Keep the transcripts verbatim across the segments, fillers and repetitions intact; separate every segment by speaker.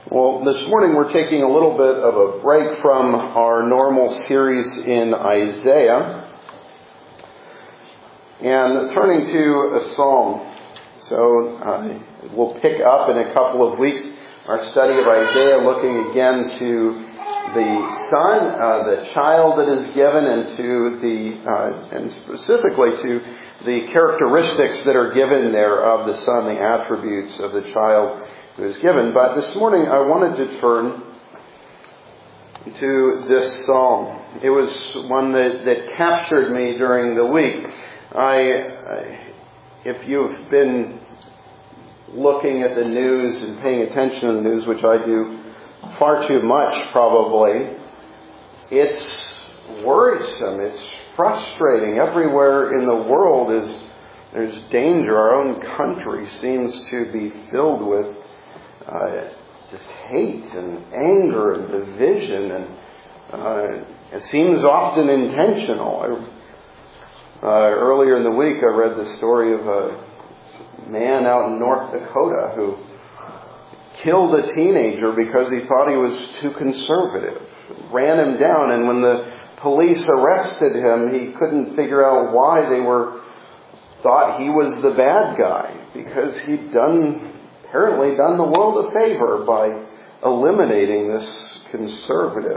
Speaker 1: Well, this morning we're taking a little bit of a break from our normal series in Isaiah and turning to a psalm. So uh, we'll pick up in a couple of weeks our study of Isaiah, looking again to the son, uh, the child that is given, and to the uh, and specifically to the characteristics that are given there of the son, the attributes of the child who is given. But this morning I wanted to turn to this psalm. It was one that, that captured me during the week. I, I, if you've been looking at the news and paying attention to the news, which I do far too much probably, it's worrisome. It's frustrating. Everywhere in the world is there's danger. Our own country seems to be filled with Uh, just hate and anger and division, and uh, it seems often intentional. I, uh, earlier in the week I read the story of a man out in North Dakota who killed a teenager because he thought he was too conservative. Ran him down, and when the police arrested him, he couldn't figure out why they were thought he was the bad guy, because he'd done apparently done the world a favor by eliminating this conservative.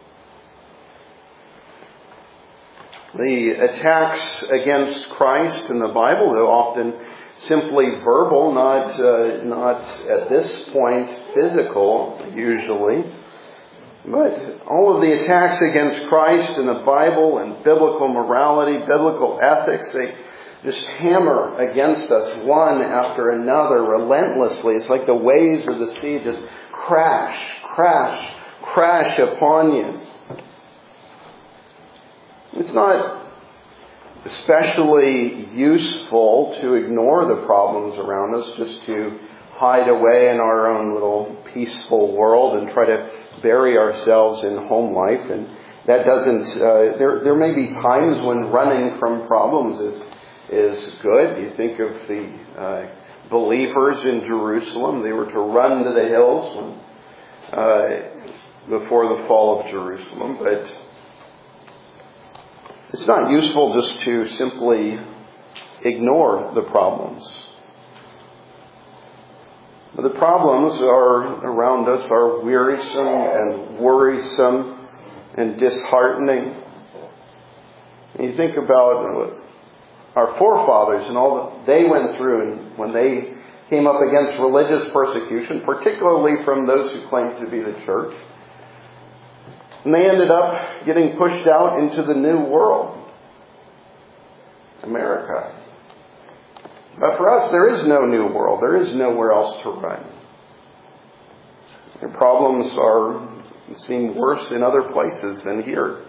Speaker 1: The attacks against Christ in the Bible are often simply verbal, not uh, not at this point physical usually. But all of the attacks against Christ in the Bible and biblical morality, biblical ethics, they just hammer against us one after another relentlessly. It's like the waves of the sea just crash, crash, crash upon you. It's not especially useful to ignore the problems around us, just to hide away in our own little peaceful world and try to bury ourselves in home life. And that doesn't, uh, there, there may be times when running from problems is is good. You think of the uh, believers in Jerusalem. They were to run to the hills when, uh, before the fall of Jerusalem. But it's not useful just to simply ignore the problems. The problems are around us are wearisome and worrisome and disheartening. And you think about our forefathers and all that they went through, and when they came up against religious persecution, particularly from those who claimed to be the church, and they ended up getting pushed out into the new world, America. But for us, there is no new world. There is nowhere else to run. Their problems are seem worse in other places than here.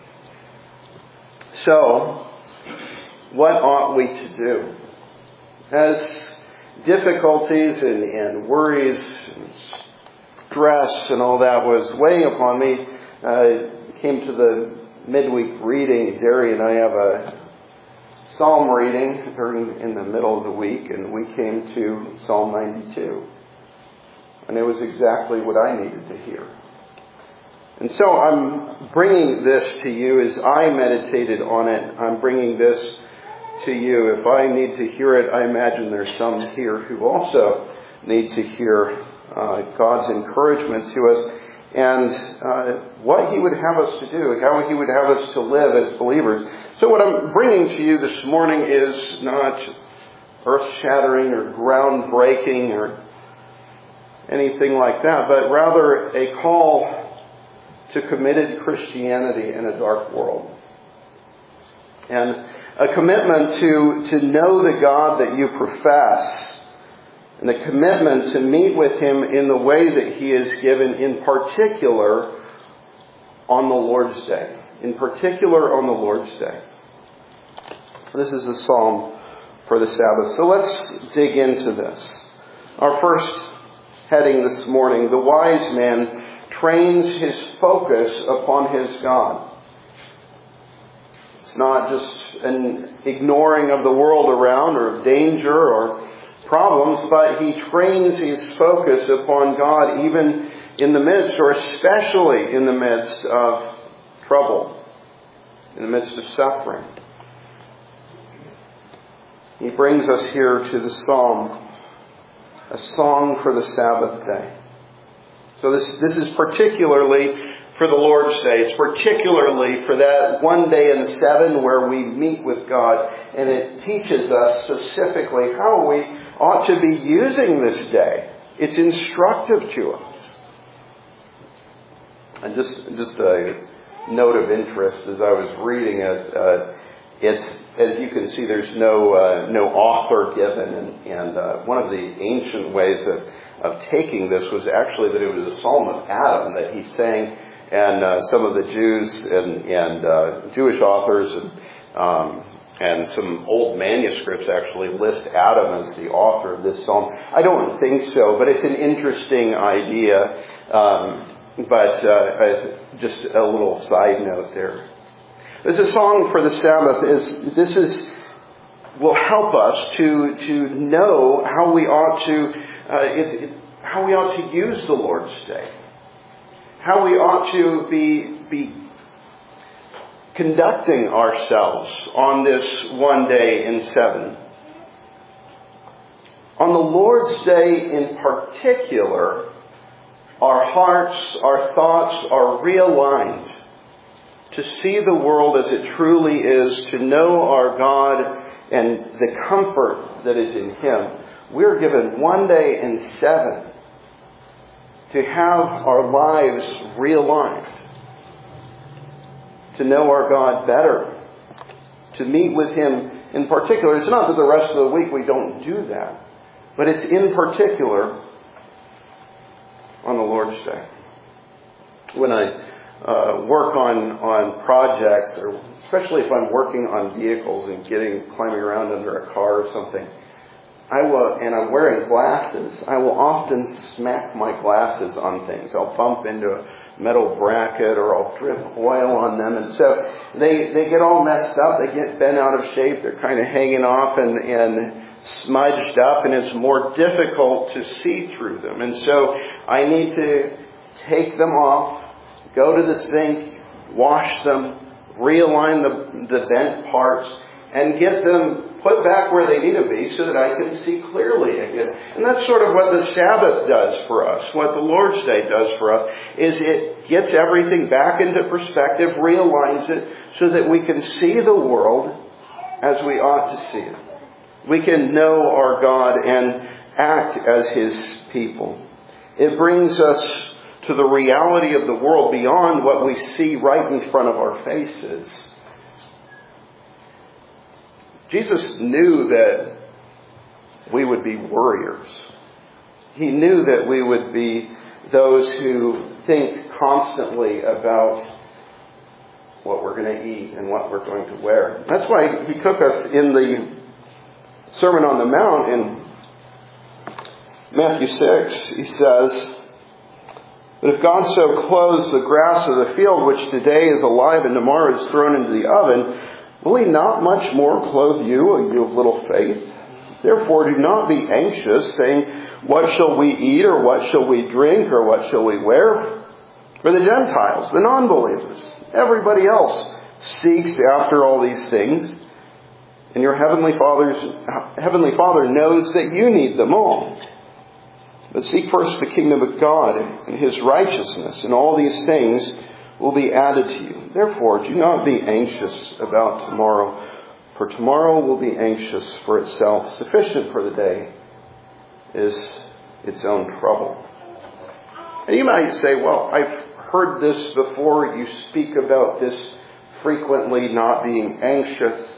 Speaker 1: So, what ought we to do? As difficulties and, and worries and stress and all that was weighing upon me, uh, came to the midweek reading. Jerry and I have a psalm reading during in the middle of the week, and we came to Psalm ninety-two. And it was exactly what I needed to hear. And so I'm bringing this to you as I meditated on it. I'm bringing this to you. If I need to hear it, I imagine there's some here who also need to hear uh, God's encouragement to us and uh, what He would have us to do, how He would have us to live as believers. So what I'm bringing to you this morning is not earth-shattering or groundbreaking or anything like that, but rather a call to committed Christianity in a dark world. And a commitment to, to know the God that you profess, and a commitment to meet with Him in the way that He is given, in particular on the Lord's Day. In particular on the Lord's Day. This is the psalm for the Sabbath. So let's dig into this. Our first heading this morning, the wise man trains his focus upon his God. It's not just an ignoring of the world around or of danger or problems, but he trains his focus upon God even in the midst, or especially in the midst of trouble, in the midst of suffering. He brings us here to the psalm, a song for the Sabbath day. So this, this is particularly for the Lord's Day. It's particularly for that one day in seven where we meet with God. And it teaches us specifically how we ought to be using this day. It's instructive to us. And just, just a note of interest as I was reading it, uh, it's, as you can see, there's no uh, no author given. And, and uh, one of the ancient ways of, of taking this was actually that it was a psalm of Adam that he sang. And uh, some of the Jews and, and uh, Jewish authors and, um, and some old manuscripts actually list Adam as the author of this psalm. I don't think so, but it's an interesting idea. Um, but uh, just a little side note there. There's a song for the Sabbath. Is this is will help us to to know how we ought to uh, it, it, how we ought to use the Lord's Day. How we ought to be, be conducting ourselves on this one day in seven. On the Lord's Day in particular, our hearts, our thoughts are realigned to see the world as it truly is, to know our God and the comfort that is in Him. We're given one day in seven to have our lives realigned, to know our God better, to meet with Him in particular. It's not that the rest of the week we don't do that, but it's in particular on the Lord's Day. When I uh, work on, on projects, or especially if I'm working on vehicles and getting climbing around under a car or something, I will, and I'm wearing glasses, I will often smack my glasses on things. I'll bump into a metal bracket or I'll drip oil on them. And so they, they get all messed up. They get bent out of shape. They're kind of hanging off and, and smudged up, and it's more difficult to see through them. And so I need to take them off, go to the sink, wash them, realign the, the bent parts, and get them put back where they need to be so that I can see clearly again. And that's sort of what the Sabbath does for us, what the Lord's Day does for us, is it gets everything back into perspective, realigns it so that we can see the world as we ought to see it. We can know our God and act as His people. It brings us to the reality of the world beyond what we see right in front of our faces. Jesus knew that we would be worriers. He knew that we would be those who think constantly about what we're going to eat and what we're going to wear. That's why He took us in the Sermon on the Mount in Matthew six. He says, "But if God so clothes the grass of the field, which today is alive and tomorrow is thrown into the oven, will He not much more clothe you, O you of little faith? Therefore do not be anxious, saying, what shall we eat, or what shall we drink, or what shall we wear? For the Gentiles, the non-believers, everybody else seeks after all these things, and your heavenly Father's heavenly Father knows that you need them all. But seek first the kingdom of God and His righteousness, and all these things will be added to you. Therefore, do not be anxious about tomorrow, for tomorrow will be anxious for itself. Sufficient for the day is its own trouble." And you might say, well, I've heard this before. You speak about this frequently, not being anxious.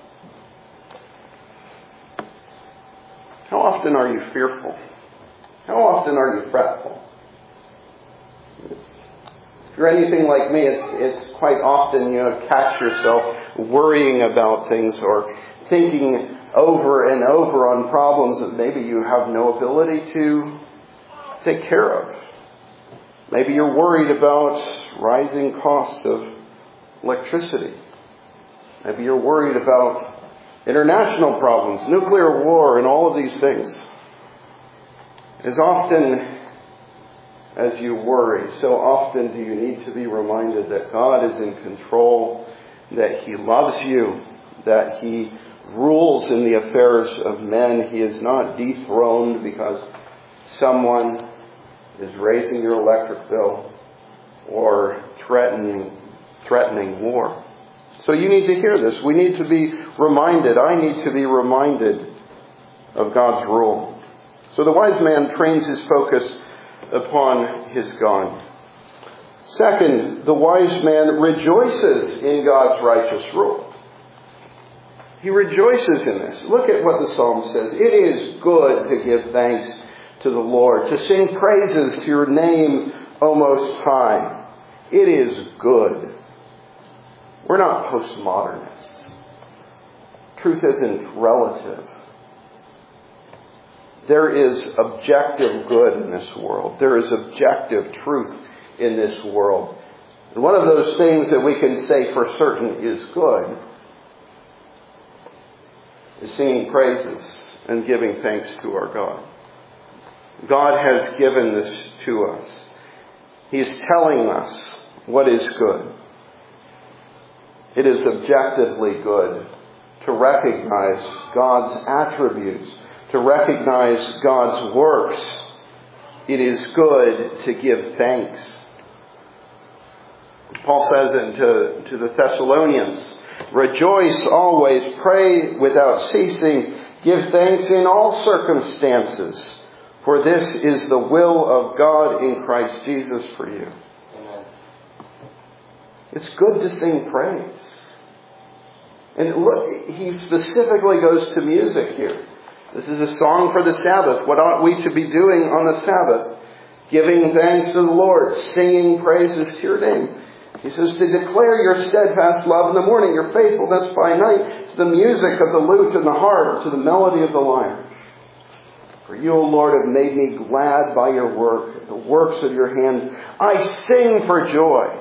Speaker 1: How often are you fearful? How often are you fretful? It's, if you're anything like me, it's, it's quite often, you know, catch yourself worrying about things or thinking over and over on problems that maybe you have no ability to take care of. Maybe you're worried about rising costs of electricity. Maybe you're worried about international problems, nuclear war, and all of these things. As often as you worry, so often do you need to be reminded that God is in control, that He loves you, that He rules in the affairs of men. He is not dethroned because someone is raising your electric bill or threatening threatening war. So you need to hear this. We need to be reminded. I need to be reminded of God's rule. So the wise man trains his focus upon his God. Second, the wise man rejoices in God's righteous rule. He rejoices in this. Look at what the psalm says. It is good to give thanks to the Lord, to sing praises to your name, O Most High. It is good. We're not postmodernists. Truth isn't relative. There is objective good in this world. There is objective truth in this world. And one of those things that we can say for certain is good is singing praises and giving thanks to our God. God has given this to us. He is telling us what is good. It is objectively good to recognize God's attributes, to recognize God's works. It is good to give thanks. Paul says it to, to the Thessalonians, rejoice always, pray without ceasing, give thanks in all circumstances, for this is the will of God in Christ Jesus for you. Amen. It's good to sing praise. And look, he specifically goes to music here. This is a song for the Sabbath. What ought we to be doing on the Sabbath? Giving thanks to the Lord, singing praises to your name. He says to declare your steadfast love in the morning, your faithfulness by night, to the music of the lute and the harp, to the melody of the lyre. For you, O Lord, have made me glad by your work, the works of your hands. I sing for joy.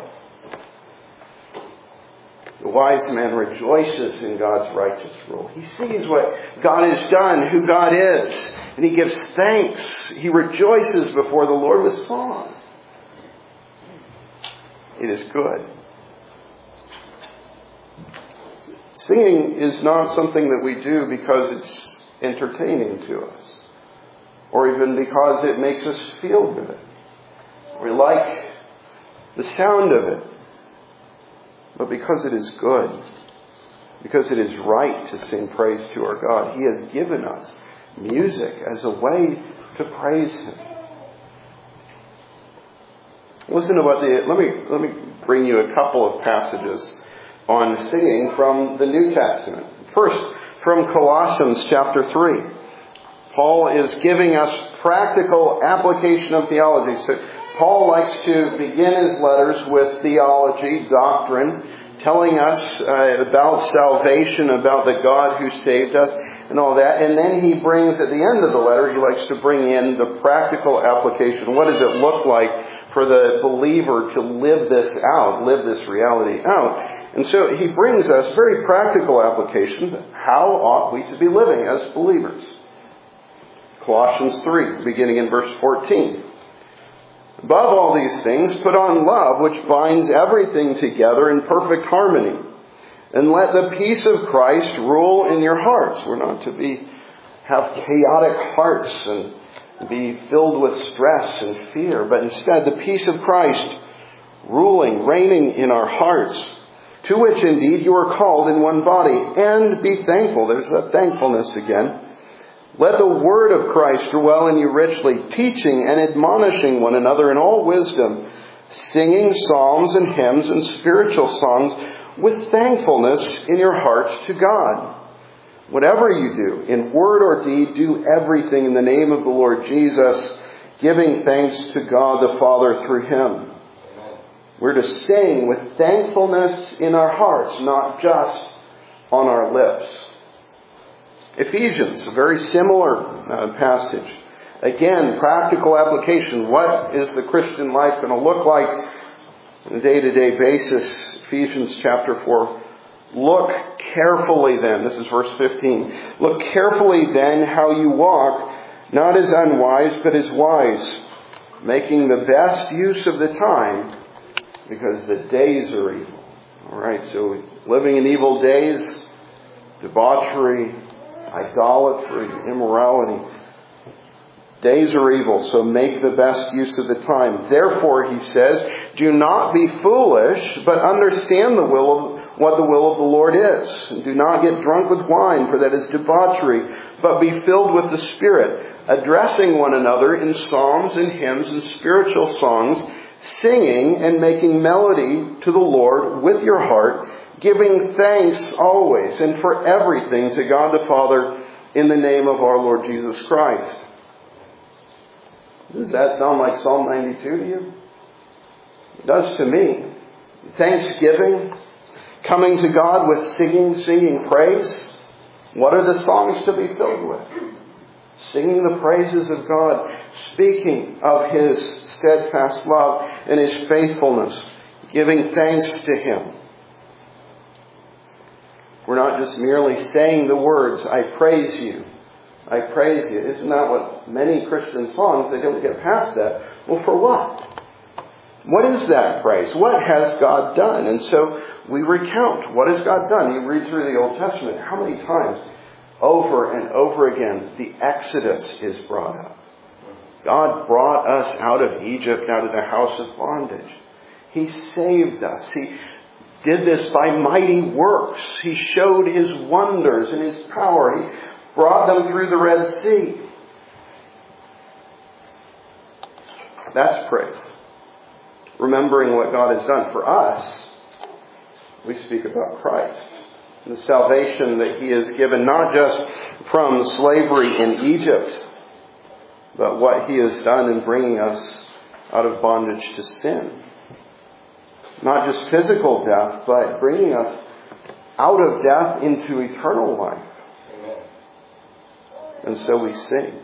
Speaker 1: The wise man rejoices in God's righteous rule. He sees what God has done, who God is, and he gives thanks. He rejoices before the Lord with song. It is good. Singing is not something that we do because it's entertaining to us, or even because it makes us feel good. We like the sound of it, but because it is good, because it is right to sing praise to our God. He has given us music as a way to praise Him. Listen to what the, let me, let me bring you a couple of passages on singing from the New Testament. First, from Colossians chapter three. Paul is giving us practical application of theology. So Paul likes to begin his letters with theology, doctrine, telling us uh, about salvation, about the God who saved us, and all that. And then he brings, at the end of the letter, he likes to bring in the practical application. What does it look like for the believer to live this out, live this reality out? And so he brings us very practical applications. How ought we to be living as believers? Colossians three, beginning in verse fourteen. Above all these things, put on love, which binds everything together in perfect harmony. And let the peace of Christ rule in your hearts. We're not to be have chaotic hearts and be filled with stress and fear, but instead the peace of Christ ruling, reigning in our hearts, to which indeed you are called in one body. And be thankful. There's that thankfulness again. Let the word of Christ dwell in you richly, teaching and admonishing one another in all wisdom, singing psalms and hymns and spiritual songs with thankfulness in your hearts to God. Whatever you do, in word or deed, do everything in the name of the Lord Jesus, giving thanks to God the Father through Him. We're to sing with thankfulness in our hearts, not just on our lips. Ephesians, a very similar uh, passage. Again, practical application. What is the Christian life going to look like on a day-to-day basis? Ephesians chapter four, Look carefully then, this is verse fifteen, look carefully then how you walk, not as unwise, but as wise, making the best use of the time, because the days are evil. Alright, so living in evil days, debauchery, idolatry, immorality. Days are evil, so make the best use of the time. Therefore, he says, do not be foolish, but understand the will of what the will of the Lord is. And do not get drunk with wine, for that is debauchery, but be filled with the Spirit, addressing one another in psalms and hymns and spiritual songs, singing and making melody to the Lord with your heart, giving thanks always and for everything to God the Father in the name of our Lord Jesus Christ. Does that sound like Psalm ninety-two to you? It does to me. Thanksgiving, coming to God with singing, singing praise. What are the songs to be filled with? Singing the praises of God, speaking of His steadfast love and His faithfulness, giving thanks to Him. We're not just merely saying the words, I praise you, I praise you. Isn't that what many Christian songs, they don't get past that. Well, for what? What is that praise? What has God done? And so we recount, what has God done? You read through the Old Testament, how many times, over and over again, the Exodus is brought up. God brought us out of Egypt, out of the house of bondage. He saved us. He did this by mighty works. He showed His wonders and His power. He brought them through the Red Sea. That's praise. Remembering what God has done for us, we speak about Christ. The salvation that He has given, not just from slavery in Egypt, but what He has done in bringing us out of bondage to sin. Not just physical death, but bringing us out of death into eternal life. Amen. And so we sing.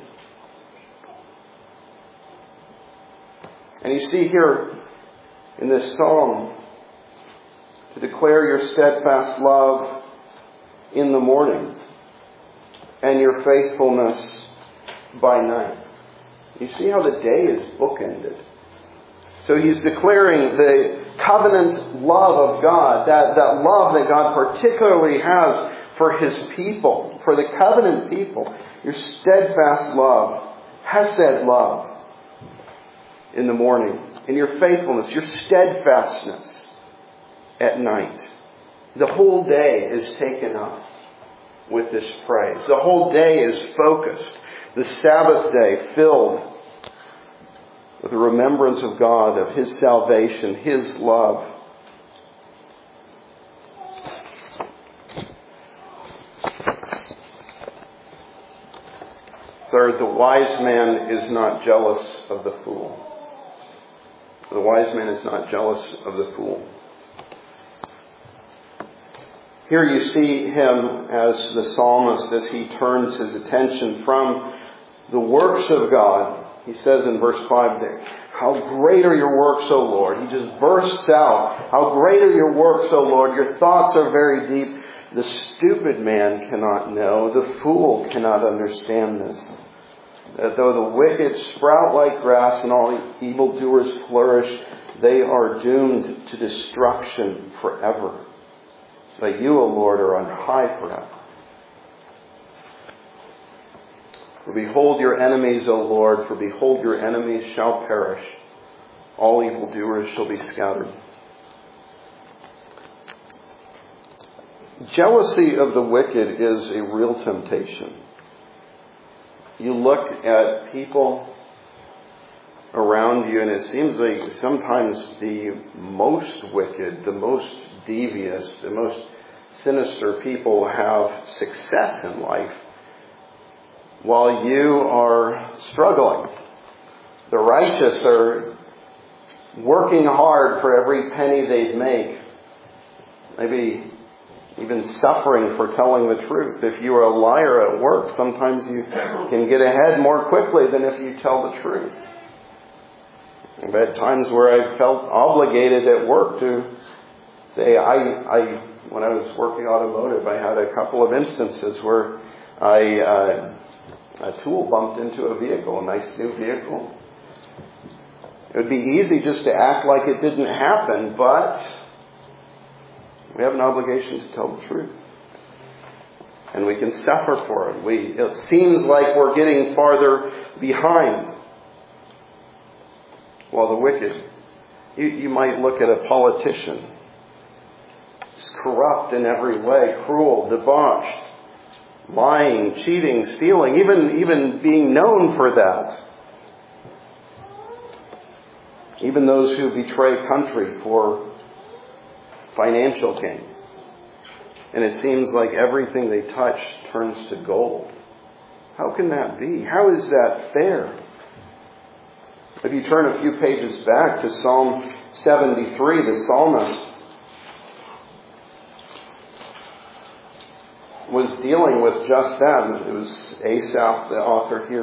Speaker 1: And you see here in this psalm, to declare your steadfast love in the morning and your faithfulness by night. You see how the day is bookended. So he's declaring the covenant love of God, that, that love that God particularly has for His people, for the covenant people. Your steadfast love, hesed love in the morning, and your faithfulness, your steadfastness at night. The whole day is taken up with this praise. The whole day is focused. The Sabbath day filled with the remembrance of God, of His salvation, His love. Third, the wise man is not jealous of the fool. The wise man is not jealous of the fool. Here you see him as the psalmist, as he turns his attention from the works of God. He says in verse five there, how great are your works, O Lord. He just bursts out. How great are your works, O Lord. Your thoughts are very deep. The stupid man cannot know. The fool cannot understand this. That though the wicked sprout like grass and all evildoers flourish, they are doomed to destruction forever. But you, O Lord, are on high forever. For behold your enemies, O Lord, for behold your enemies shall perish. All evildoers shall be scattered. Jealousy of the wicked is a real temptation. You look at people around you and it seems like sometimes the most wicked, the most devious, the most sinister people have success in life, while you are struggling. The righteous are working hard for every penny they make. Maybe even suffering for telling the truth. If you are a liar at work, sometimes you can get ahead more quickly than if you tell the truth. I've had times where I felt obligated at work to say, I, I when I was working automotive, I had a couple of instances where I, uh, a tool bumped into a vehicle, a nice new vehicle. It would be easy just to act like it didn't happen, but we have an obligation to tell the truth. And we can suffer for it. We, it seems like we're getting farther behind. While the wicked, you, you might look at a politician. He's corrupt in every way, cruel, debauched, lying, cheating, stealing, even, even being known for that. Even those who betray country for financial gain. And it seems like everything they touch turns to gold. How can that be? How is that fair? If you turn a few pages back to Psalm seventy-three, the psalmist was dealing with just that. It was Asaph, the author here.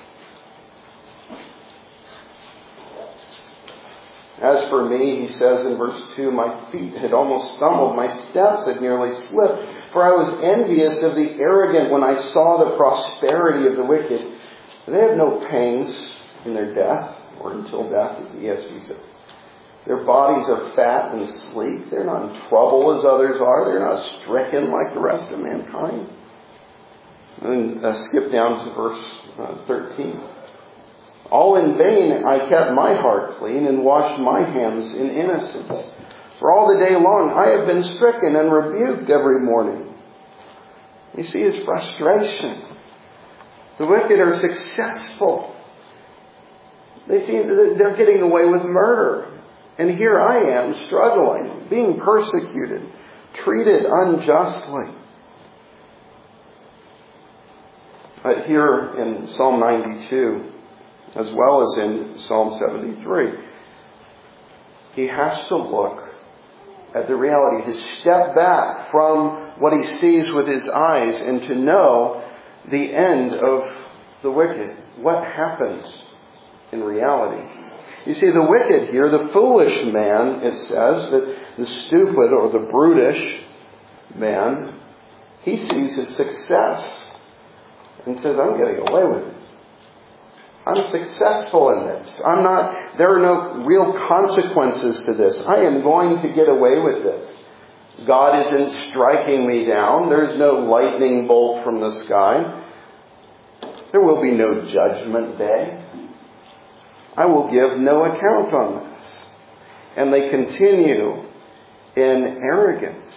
Speaker 1: As for me, he says in verse two, my feet had almost stumbled, my steps had nearly slipped, for I was envious of the arrogant when I saw the prosperity of the wicked. They have no pangs in their death, or until death, as the E S V says. Their bodies are fat and sleek. They're not in trouble as others are. They're not stricken like the rest of mankind. And uh, skip down to verse uh, thirteen. All in vain I kept my heart clean and washed my hands in innocence. For all the day long I have been stricken and rebuked every morning. You see his frustration. The wicked are successful. They seem they're getting away with murder. And here I am struggling, being persecuted, treated unjustly. But here in Psalm ninety-two, as well as in Psalm seventy-three, he has to look at the reality, to step back from what he sees with his eyes and to know the end of the wicked. What happens in reality? You see, the wicked here, the foolish man, it says, that the stupid or the brutish man, he sees his success and says, I'm getting away with it. I'm successful in this. I'm not, there are no real consequences to this. I am going to get away with this. God isn't striking me down. There's no lightning bolt from the sky. There will be no judgment day. I will give no account on this. And they continue in arrogance.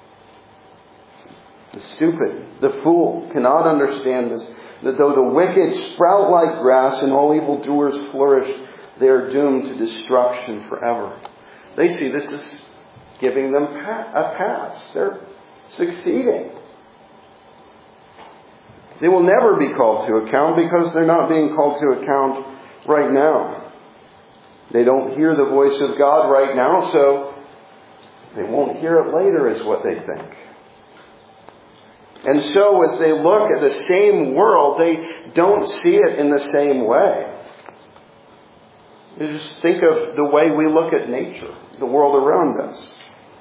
Speaker 1: The stupid, the fool cannot understand this. That though the wicked sprout like grass and all evildoers flourish, they are doomed to destruction forever. They see this as giving them a pass. They're succeeding. They will never be called to account because they're not being called to account right now. They don't hear the voice of God right now, so they won't hear it later, is what they think. And so as they look at the same world, they don't see it in the same way. You just think of the way we look at nature, the world around us.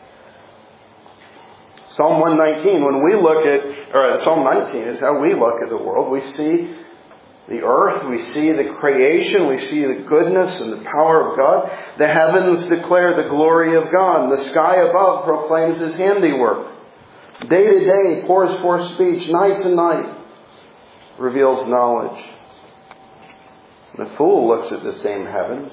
Speaker 1: Psalm one nineteen, when we look at, or Psalm nineteen is how we look at the world. We see the earth, we see the creation, we see the goodness and the power of God. The heavens declare the glory of God, and the sky above proclaims His handiwork. Day to day pours forth speech, night to night reveals knowledge. The fool looks at the same heavens.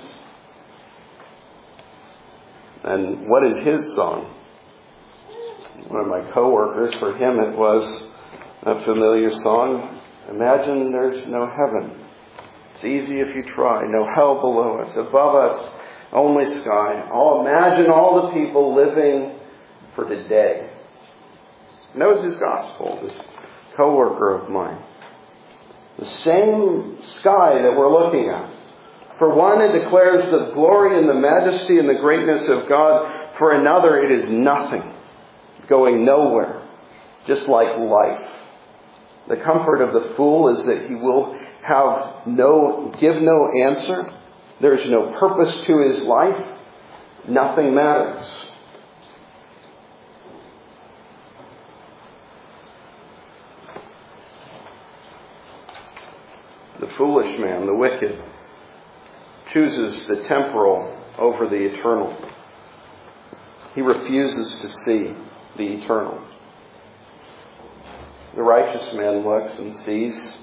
Speaker 1: And what is his song? One of my co-workers, for him it was a familiar song. Imagine there's no heaven. It's easy if you try. No hell below us. Above us, only sky. Oh, imagine all the people living for today. And that was his gospel, this co-worker of mine. The same sky that we're looking at. For one, it declares the glory and the majesty and the greatness of God. For another, it is nothing, going nowhere, just like life. The comfort of the fool is that he will have no, give no answer. There's no purpose to his life. Nothing matters. foolish man, the wicked, chooses the temporal over the eternal. He refuses to see the eternal. The righteous man looks and sees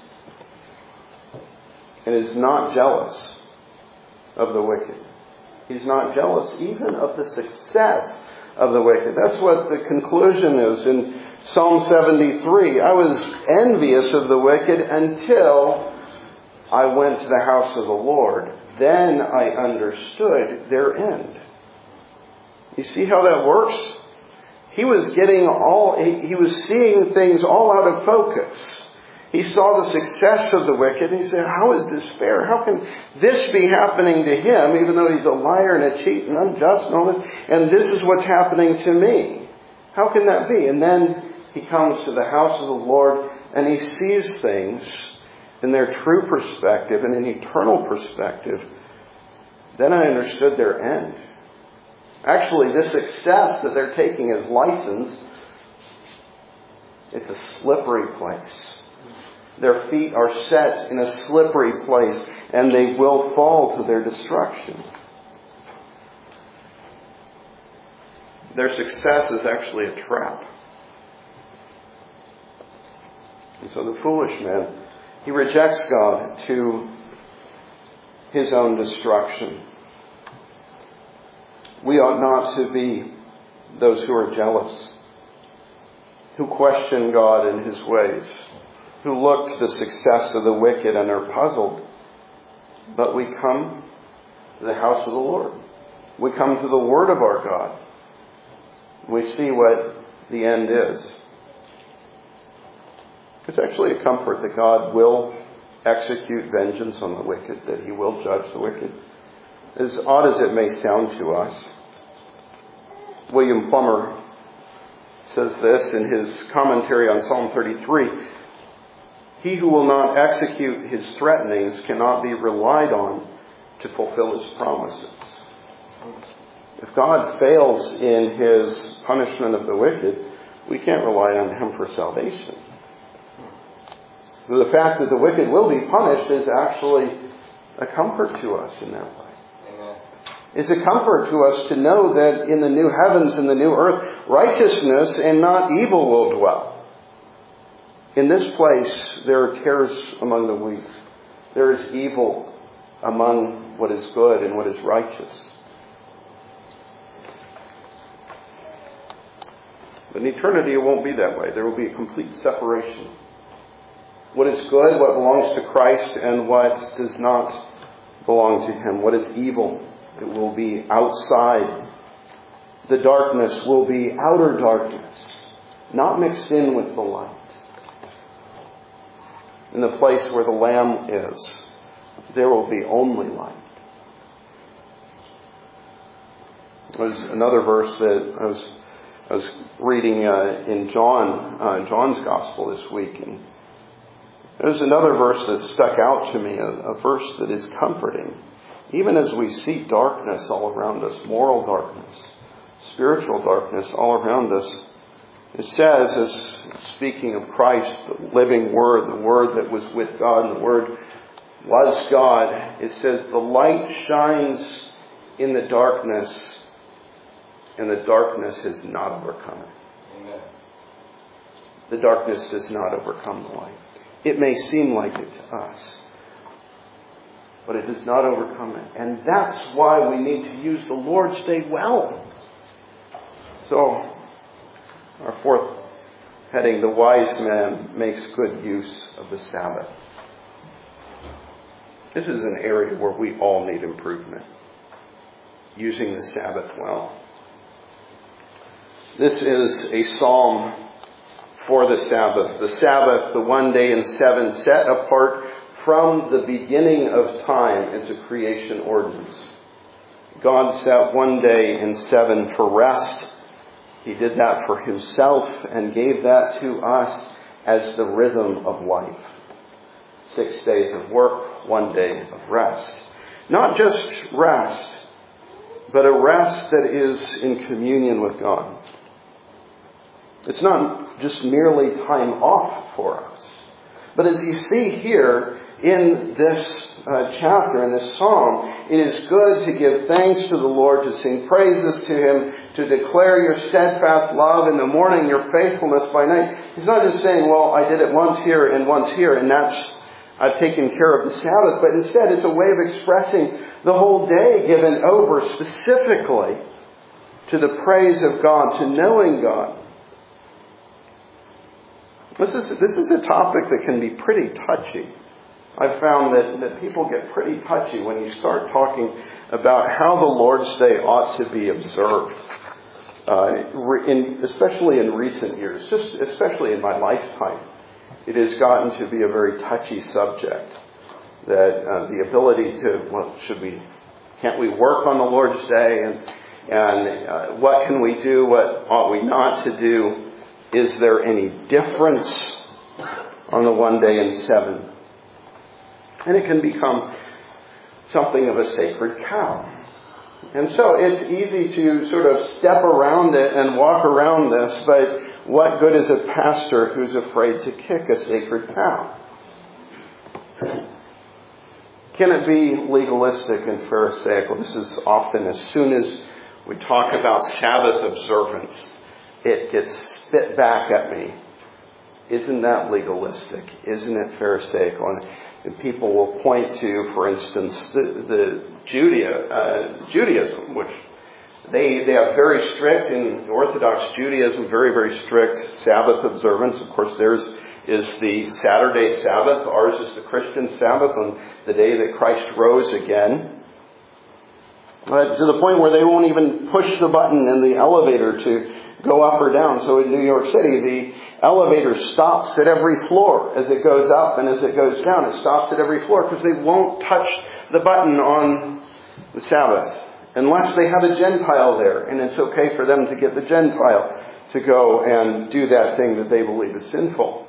Speaker 1: and is not jealous of the wicked. He's not jealous even of the success of the wicked. That's what the conclusion is in Psalm seventy-three. I was envious of the wicked until I went to the house of the Lord. Then I understood their end. You see how that works? He was getting all, he was seeing things all out of focus. He saw the success of the wicked and he said, how is this fair? How can this be happening to him, even though he's a liar and a cheat and unjust and all this? And this is what's happening to me. How can that be? And then he comes to the house of the Lord and he sees things in their true perspective and an eternal perspective. Then I understood their end. Actually, this success that they're taking as license, it's a slippery place. Their feet are set in a slippery place, and they will fall to their destruction. Their success is actually a trap. And so the foolish man, he rejects God to his own destruction. We ought not to be those who are jealous, who question God in his ways, who look to the success of the wicked and are puzzled. But we come to the house of the Lord. We come to the Word of our God. We see what the end is. It's actually a comfort that God will execute vengeance on the wicked, that he will judge the wicked. As odd as it may sound to us, William Plummer says this in his commentary on Psalm thirty-three. He who will not execute his threatenings cannot be relied on to fulfill his promises. If God fails in his punishment of the wicked, we can't rely on him for salvation. The fact that the wicked will be punished is actually a comfort to us in that way. It's a comfort to us to know that in the new heavens and the new earth, righteousness and not evil will dwell. In this place, there are tares among the wheat. There is evil among what is good and what is righteous. But in eternity, it won't be that way. There will be a complete separation. What is good, what belongs to Christ, and what does not belong to him. What is evil, it will be outside. The darkness will be outer darkness, not mixed in with the light. In the place where the Lamb is, there will be only light. There's another verse that I was, I was reading uh, in John, uh, John's Gospel this week. And there's another verse that stuck out to me, a, a verse that is comforting. Even as we see darkness all around us, moral darkness, spiritual darkness all around us, it says, as speaking of Christ, the living Word, the Word that was with God, and the Word was God, it says, the light shines in the darkness, and the darkness has not overcome it. Amen. The darkness does not overcome the light. It may seem like it to us, but it does not overcome it. And that's why we need to use the Lord's Day well. So, our fourth heading, the wise man makes good use of the Sabbath. This is an area where we all need improvement, using the Sabbath well. This is a psalm for the Sabbath. The Sabbath, the one day in seven, set apart from the beginning of time as a creation ordinance. God set one day in seven for rest. He did that for himself and gave that to us as the rhythm of life. Six days of work, one day of rest. Not just rest, but a rest that is in communion with God. It's not just merely time off for us, But as you see here in this uh, chapter, in this psalm, it is good to give thanks to the Lord, to sing praises to Him, to declare your steadfast love in the morning, your faithfulness by night. He's not just saying, well, I did it once here and once here, and that's, I've taken care of the Sabbath. But instead, it's a way of expressing the whole day given over specifically to the praise of God, to knowing God. This is, this is a topic that can be pretty touchy. I've found that, that people get pretty touchy when you start talking about how the Lord's Day ought to be observed. Uh, in, especially in recent years, just especially in my lifetime, it has gotten to be a very touchy subject. That uh, the ability to, well, should we, can't we work on the Lord's Day? And, and uh, what can we do? What ought we not to do? Is there any difference on the one day in seven? And it can become something of a sacred cow. And so it's easy to sort of step around it and walk around this, but what good is a pastor who's afraid to kick a sacred cow? Can it be legalistic and pharisaical? This is often, as soon as we talk about Sabbath observance, it gets spit back at me. Isn't that legalistic? Isn't it pharisaical? And, and people will point to, for instance, the, the Judea, uh, Judaism, which they they have very strict, in Orthodox Judaism, very, very strict Sabbath observance. Of course, theirs is the Saturday Sabbath. Ours is the Christian Sabbath on the day that Christ rose again. But to the point where they won't even push the button in the elevator to go up or down. So in New York City, the elevator stops at every floor as it goes up, and as it goes down, it stops at every floor because they won't touch the button on the Sabbath unless they have a Gentile there, and it's okay for them to get the Gentile to go and do that thing that they believe is sinful.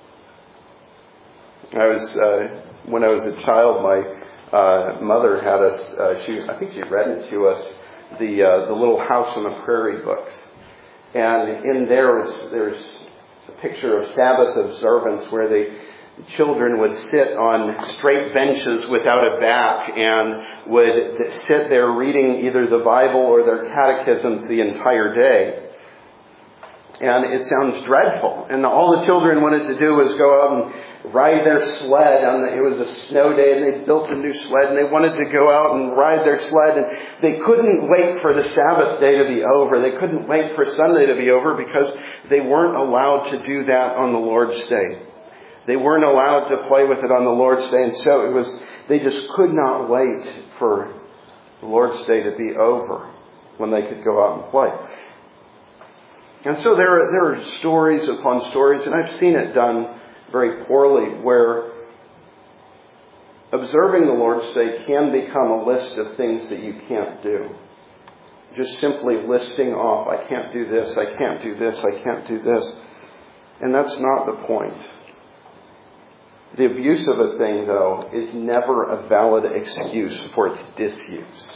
Speaker 1: I was uh, when I was a child, my uh, mother had us. Uh, she, I think she read it to us, the uh, the Little House on the Prairie books, and in there was, there's a picture of Sabbath observance where they. Children would sit on straight benches without a back and would sit there reading either the Bible or their catechisms the entire day. And it sounds dreadful. And all the children wanted to do was go out and ride their sled. On the, it was a snow day, and they built a new sled, and they wanted to go out and ride their sled. And they couldn't wait for the Sabbath day to be over. They couldn't wait for Sunday to be over because they weren't allowed to do that on the Lord's Day. They weren't allowed to play with it on the Lord's Day, and so it was. They just could not wait for the Lord's Day to be over when they could go out and play. And so there are, there are stories upon stories, and I've seen it done very poorly, where observing the Lord's Day can become a list of things that you can't do. Just simply listing off, I can't do this, I can't do this, I can't do this. And that's not the point. The abuse of a thing, though, is never a valid excuse for its disuse.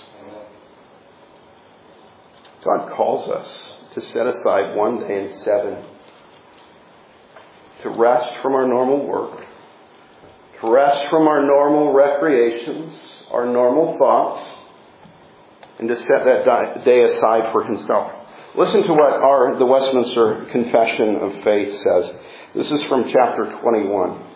Speaker 1: God calls us to set aside one day in seven, to rest from our normal work, to rest from our normal recreations, our normal thoughts, and to set that day aside for Himself. Listen to what our the Westminster Confession of Faith says. This is from chapter twenty-one.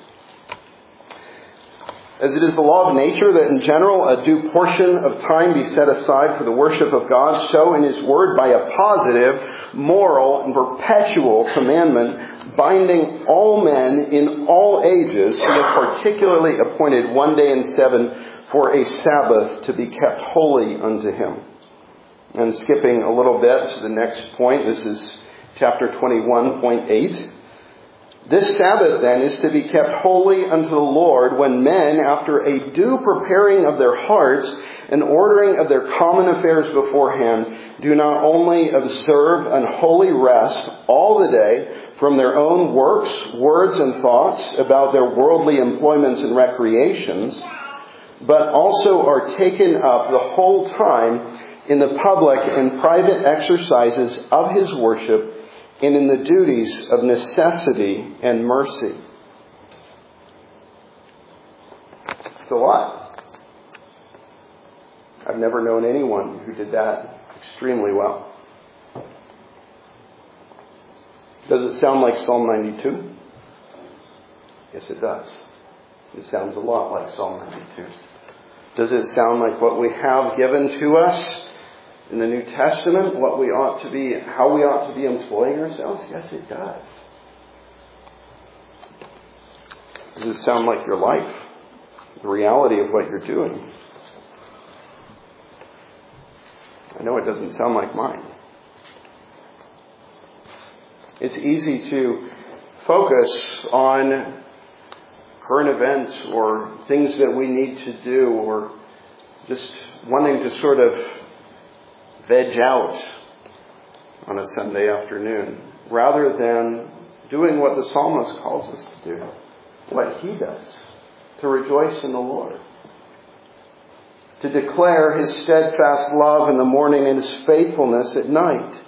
Speaker 1: As it is the law of nature that in general a due portion of time be set aside for the worship of God, so in His Word by a positive, moral, and perpetual commandment, binding all men in all ages, He has particularly appointed one day in seven for a Sabbath to be kept holy unto Him. And skipping a little bit to the next point, this is chapter twenty-one, point eight. This Sabbath, then, is to be kept holy unto the Lord, when men, after a due preparing of their hearts and ordering of their common affairs beforehand, do not only observe an holy rest all the day from their own works, words, and thoughts about their worldly employments and recreations, but also are taken up the whole time in the public and private exercises of His worship, and in the duties of necessity and mercy. It's a lot. I've never known anyone who did that extremely well. Does it sound like Psalm ninety-two? Yes, it does. It sounds a lot like Psalm ninety-two. Does it sound like what we have given to us in the New Testament, what we ought to be, how we ought to be employing ourselves? Yes, it does. Does it sound like your life? The reality of what you're doing? I know it doesn't sound like mine. It's easy to focus on current events or things that we need to do, or just wanting to sort of veg out on a Sunday afternoon, rather than doing what the psalmist calls us to do, what he does, to rejoice in the Lord, to declare his steadfast love in the morning and his faithfulness at night.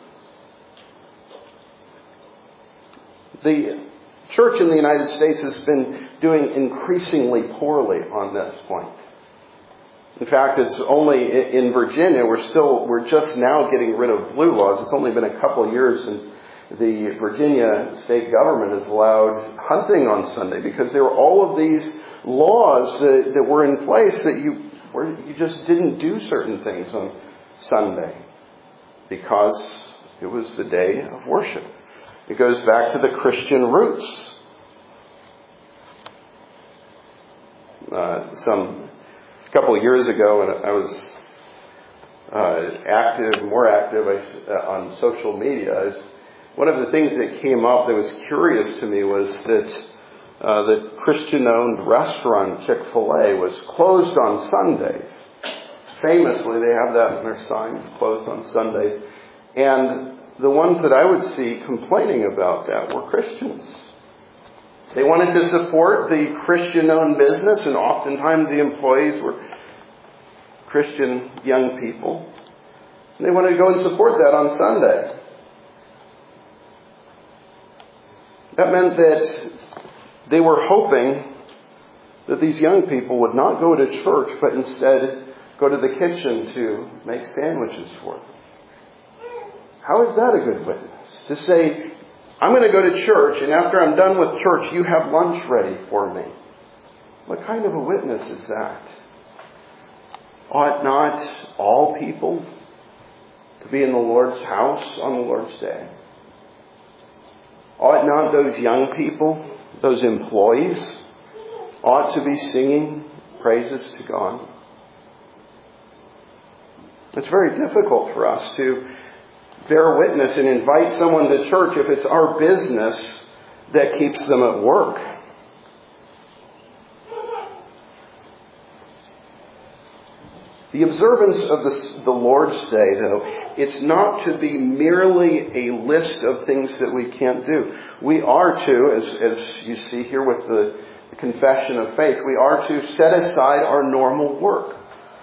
Speaker 1: The church in the United States has been doing increasingly poorly on this point. In fact, it's only in Virginia, we're still, we're just now getting rid of blue laws. It's only been a couple of years since the Virginia state government has allowed hunting on Sunday, because there were all of these laws that, that were in place that you, where you just didn't do certain things on Sunday because it was the day of worship. It goes back to the Christian roots. Uh, some a couple of years ago, and I was uh, active, more active uh, on social media. I was, one of the things that came up that was curious to me was that uh, the Christian-owned restaurant Chick-fil-A was closed on Sundays. Famously, they have that in their signs, closed on Sundays. And the ones that I would see complaining about that were Christians. They wanted to support the Christian-owned business, and oftentimes the employees were Christian young people. And they wanted to go and support that on Sunday. That meant that they were hoping that these young people would not go to church, but instead go to the kitchen to make sandwiches for them. How is that a good witness? To say, I'm going to go to church, and after I'm done with church, you have lunch ready for me. What kind of a witness is that? Ought not all people to be in the Lord's house on the Lord's day? Ought not those young people, those employees, ought to be singing praises to God? It's very difficult for us to bear witness and invite someone to church if it's our business that keeps them at work. The observance of the, the Lord's Day, though, it's not to be merely a list of things that we can't do. We are to, as, as you see here with the, the confession of faith, we are to set aside our normal work.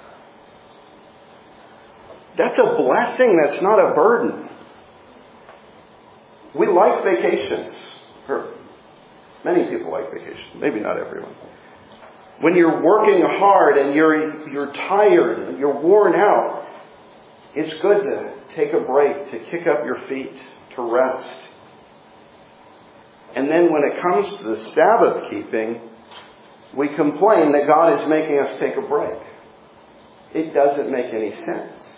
Speaker 1: That's a blessing. That's not a burden. We like vacations. Many people like vacations. Maybe not everyone. When you're working hard and you're you're tired and you're worn out, it's good to take a break, to kick up your feet, to rest. And then when it comes to the Sabbath keeping, we complain that God is making us take a break. It doesn't make any sense.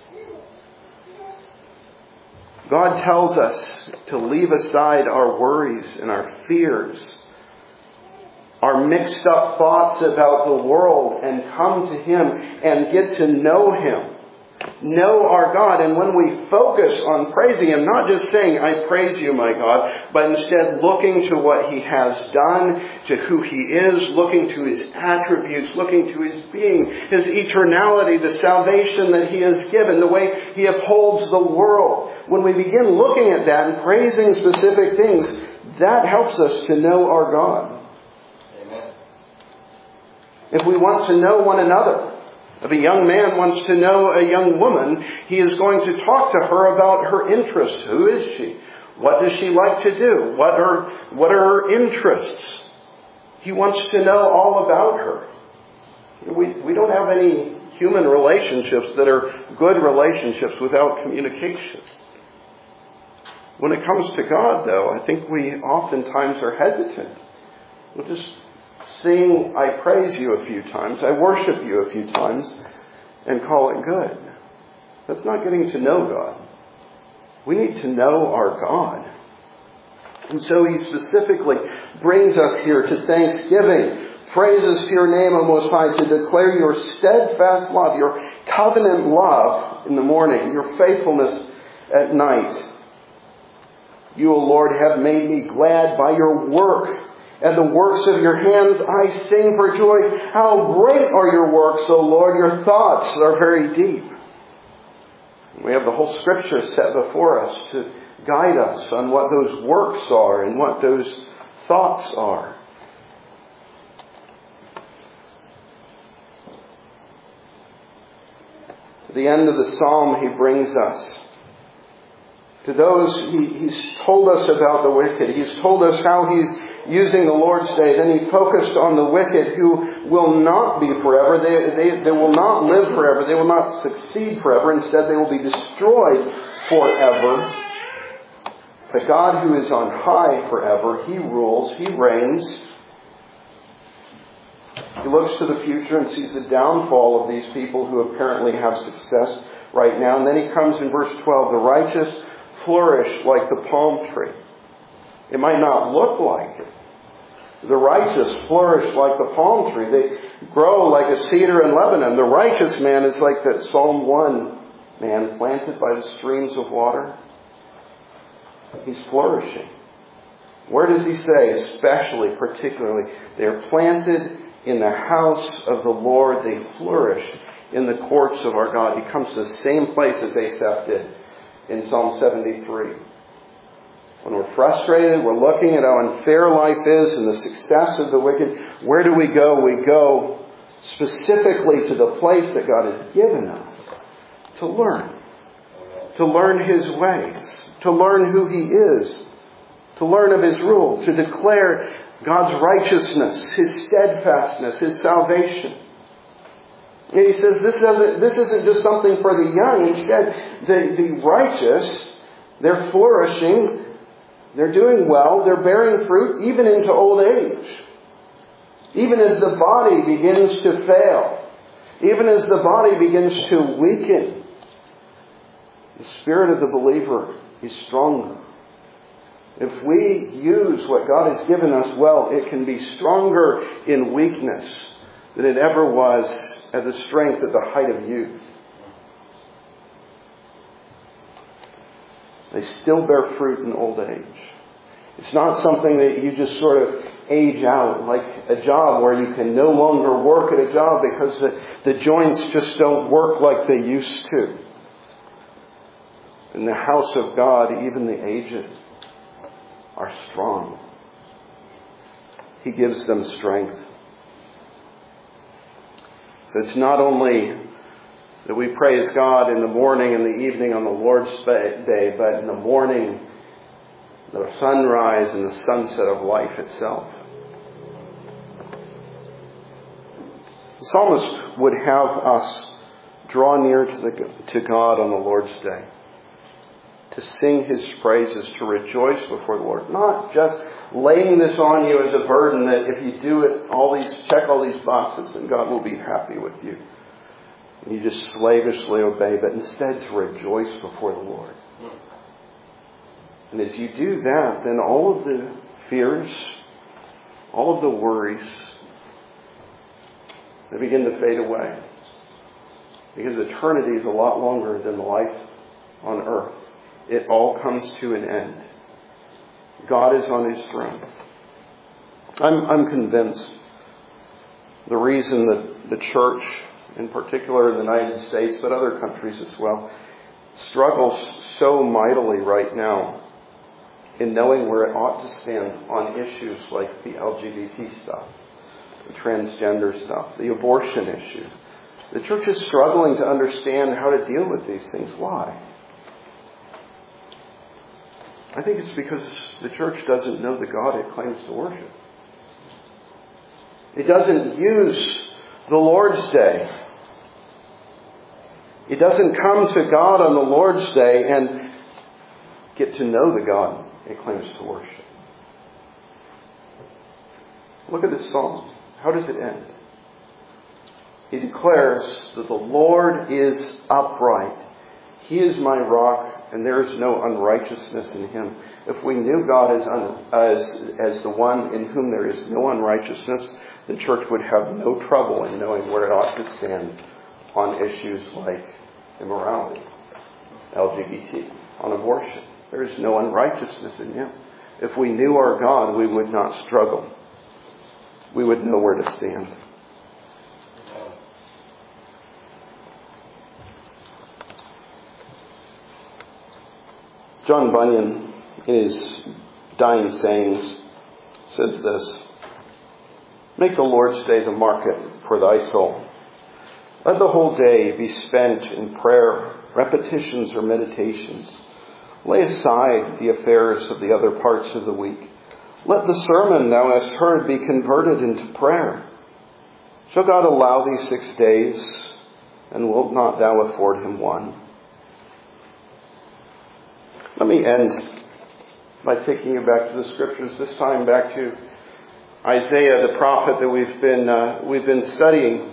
Speaker 1: God tells us to leave aside our worries and our fears, our mixed up thoughts about the world, and come to Him and get to know Him. Know our God. And when we focus on praising Him, not just saying, I praise you, my God, but instead looking to what He has done, to who He is, looking to His attributes, looking to His being, His eternality, the salvation that He has given, the way He upholds the world. When we begin looking at that and praising specific things, that helps us to know our God. Amen. If we want to know one another, if a young man wants to know a young woman, he is going to talk to her about her interests. Who is she? What does she like to do? What are, what are her interests? He wants to know all about her. We, we don't have any human relationships that are good relationships without communication. When it comes to God, though, I think we oftentimes are hesitant. We'll just sing, I praise you a few times, I worship you a few times, and call it good. That's not getting to know God. We need to know our God. And so he specifically brings us here to thanksgiving, praises to your name, O Most High, to declare your steadfast love, your covenant love in the morning, your faithfulness at night. You, O Lord, have made me glad by your work, and the works of your hands I sing for joy. How great are your works, O Lord! Your thoughts are very deep. We have the whole Scripture set before us to guide us on what those works are and what those thoughts are. At the end of the psalm, he brings us to those, he, he's told us about the wicked. He's told us how he's using the Lord's Day. Then he focused on the wicked who will not be forever. They, they, they will not live forever. They will not succeed forever. Instead, they will be destroyed forever. But God, who is on high forever, he rules, he reigns. He looks to the future and sees the downfall of these people who apparently have success right now. And then he comes in verse twelve, the righteous flourish like the palm tree. It might not look like it. The righteous flourish like the palm tree. They grow like a cedar in Lebanon. The righteous man is like that Psalm one man planted by the streams of water. He's flourishing. Where does he say? Especially, particularly, they are planted in the house of the Lord. They flourish in the courts of our God. He comes to the same place as Asaph did in Psalm seventy-three. When we're frustrated, we're looking at how unfair life is and the success of the wicked. Where do we go? We go specifically to the place that God has given us to learn. To learn His ways. To learn who He is. To learn of His rule. To declare God's righteousness, His steadfastness, His salvation. And he says this isn't, this isn't just something for the young. Instead, the, the righteous, they're flourishing. They're doing well. They're bearing fruit even into old age. Even as the body begins to fail. Even as the body begins to weaken. The spirit of the believer is stronger. If we use what God has given us well, it can be stronger in weakness than it ever was at the strength at the height of youth. They still bear fruit in old age. It's not something that you just sort of age out, like a job where you can no longer work at a job because the, the joints just don't work like they used to. In the house of God, even the aged are strong. He gives them strength. So it's not only that we praise God in the morning and the evening on the Lord's Day, but in the morning, the sunrise and the sunset of life itself. The psalmist would have us draw near to, the, to God on the Lord's Day, to sing His praises, to rejoice before the Lord. Not just laying this on you as a burden that if you do it, all these check all these boxes, then God will be happy with you. And you just slavishly obey, but instead to rejoice before the Lord. And as you do that, then all of the fears, all of the worries, they begin to fade away. Because eternity is a lot longer than life on earth. It all comes to an end. God is on His throne. I'm, I'm convinced the reason that the church, in particular in the United States, but other countries as well, struggles so mightily right now in knowing where it ought to stand on issues like the L G B T stuff, the transgender stuff, the abortion issue. The church is struggling to understand how to deal with these things. Why? I think it's because the church doesn't know the God it claims to worship. It doesn't use the Lord's Day. He doesn't come to God on the Lord's Day and get to know the God he claims to worship. Look at this psalm. How does it end? He declares that the Lord is upright. He is my rock, and there is no unrighteousness in him. If we knew God as, un, as, as the one in whom there is no unrighteousness, the church would have no trouble in knowing where it ought to stand on issues like immorality, L G B T, on abortion. There is no unrighteousness in him. If we knew our God, we would not struggle. We would know where to stand. John Bunyan, in his dying sayings, says this: "Make the Lord's Day the market for thy soul. Let the whole day be spent in prayer, repetitions or meditations. Lay aside the affairs of the other parts of the week. Let the sermon thou hast heard be converted into prayer. Shall God allow thee six days, and wilt not thou afford him one?" Let me end by taking you back to the Scriptures, this time back to Isaiah, the prophet that we've been uh, we've been studying.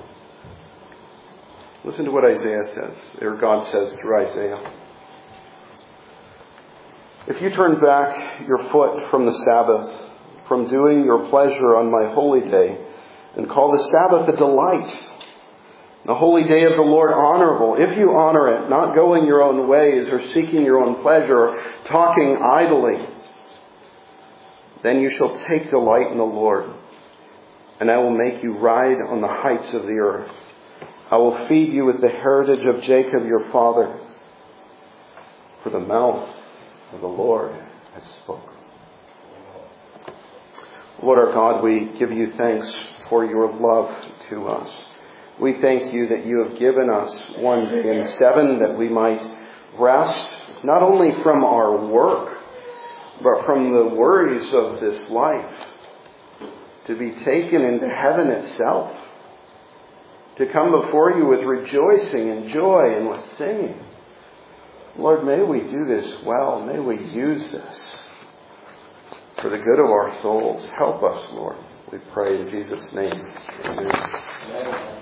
Speaker 1: Listen to what Isaiah says, or God says through Isaiah. "If you turn back your foot from the Sabbath, from doing your pleasure on my holy day, and call the Sabbath a delight, the holy day of the Lord honorable, if you honor it, not going your own ways or seeking your own pleasure or talking idly, then you shall take delight in the Lord, and I will make you ride on the heights of the earth. I will feed you with the heritage of Jacob your father, for the mouth of the Lord has spoken." Lord our God, we give you thanks for your love to us. We thank you that you have given us one day in seven that we might rest, not only from our work, but from the worries of this life, to be taken into heaven itself, to come before you with rejoicing and joy and with singing. Lord, may we do this well. May we use this for the good of our souls. Help us, Lord. We pray in Jesus' name. Amen.